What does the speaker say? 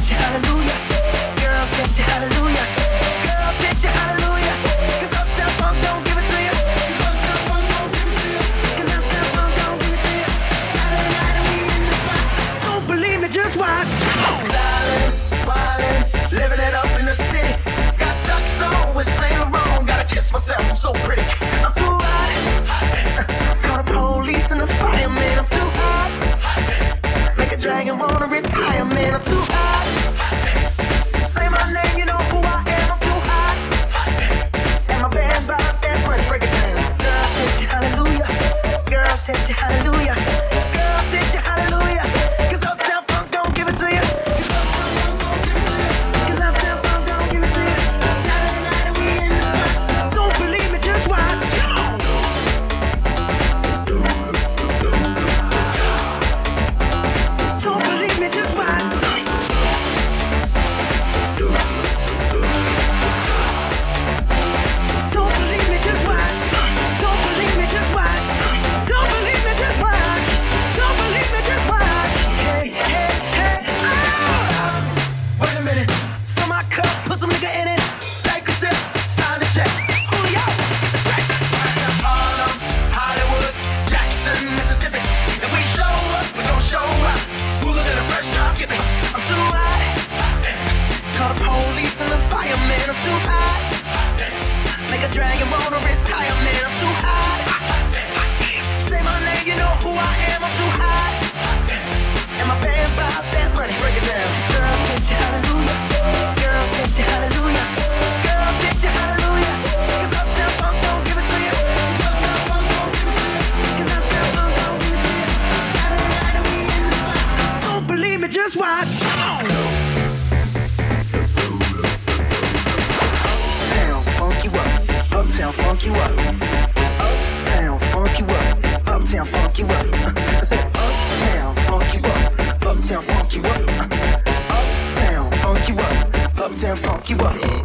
you hallelujah. Girl, set you hallelujah. Girl, set you hallelujah. 'Cause Uptown Funk don't give it to you. 'Cause Uptown Funk don't give it to you. 'Cause Uptown Funk don't give it to you. Saturday night and we in the spot. Don't believe me, just watch. Darling, wildin', living it up in the city. Got Chuck's on with Saint Laurent. Gotta kiss myself, I'm so pretty. I'm too hot. Call the police and the fireman. I'm too hot. Make a dragon wanna retire, man. I'm too hot. Say my name, you know who I am. I'm too hot. And my band bought that money, break it down. Girl, set you hallelujah. Girl, set you hallelujah. Girl, set you hallelujah. 'Cause Uptown Funk don't give it to you. 'Cause Uptown Funk don't give it to you. 'Cause Uptown Funk don't give it to you. Saturday night and we in the spot. Don't believe me, just watch. Don't believe me, just watch. Don't believe me, just watch. Don't believe me, just watch. Don't believe me, just watch. Don't believe me, just watch. Hey, hey, hey. Stop. Wait a minute. Fill my cup, put some nigga in it. Take a sip, sign the check. Julio, get the stretch. Harlem, Hollywood, Jackson, Mississippi. If we show up, we gon' show out. Smoother than a fresh drop skipping. I'm too hot. Call the police and the fireman. I'm too hot. Make a dragon wanna retire, man. I'm too hot. Say my name, you know who I am. I'm too hot. And my band bought that money, break it down. Girl, set you hallelujah. Girl, set you hallelujah. Girl, set you hallelujah. 'Cause Uptown Funk don't give it to you. 'Cause Uptown Funk don't give it to you. 'Cause Uptown Funk don't give it to you. Saturday night and we in the spot. Don't believe me, just watch. Uptown funk you up. Uptown funk you up. Uptown funk you up. Uptown funk you up. I said uptown funk you up. Uptown funk you up. Uptown funk you up. Uptown funk you up.